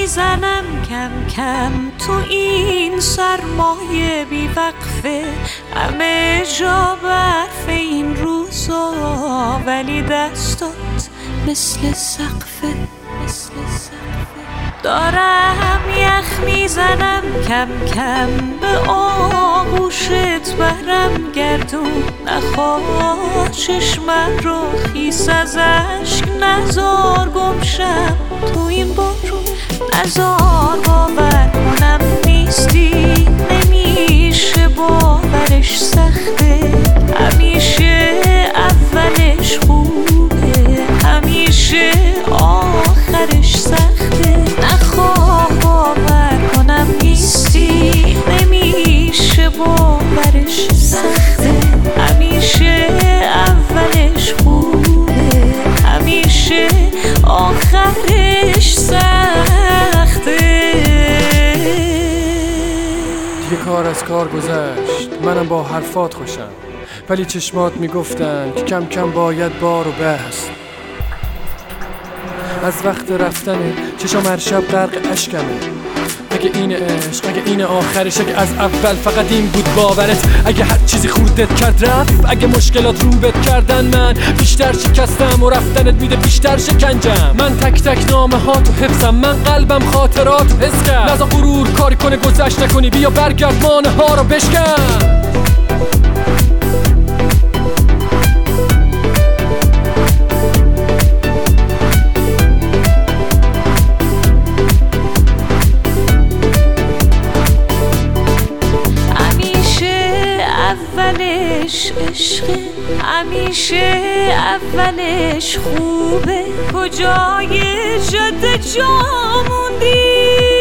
میزنم کم کم تو این سرمایه بی وقفه، همه جا برف این روزا، ولی دستات مثل سقفه. دارم یخ میزنم کم کم به آغوشت برم گردون، نخواه چشمم رو خیس از اشک نزار گمشم تو این بارون، نزار باور کنم نیستی، نمیشه باورش سخته، همیشه اولش خوبه همیشه آخرش سخته، نخواه باور کنم نیستی، نمیشه باورش سخته، همیشه اولش خوبه همیشه آخرش سخته. دیگه کار از کار گذشت، منم با حرفات خوشم، ولی چشمات میگفتن که کم کم باید بار و بست. از وقت رفتنه چشم هر شب غرق اشکمه، اگه این عشق اگه این آخرش، اگه از اول فقط این بود باورت، اگه هر چیزی خوردت کرد رفت، اگه مشکلات روبت کردن من بیشتر شکستم و رفتنت میده بیشتر شکنجم، من تک تک نامه ها تو حفظم، من قلبم خاطرات حس کرد، نذار غرور کاری کنه گذشت نکنی، بیا برگرد مانه ها رو بشکن. اولش عشقه همیشه اولش خوبه، کجای جاده جا موندی؟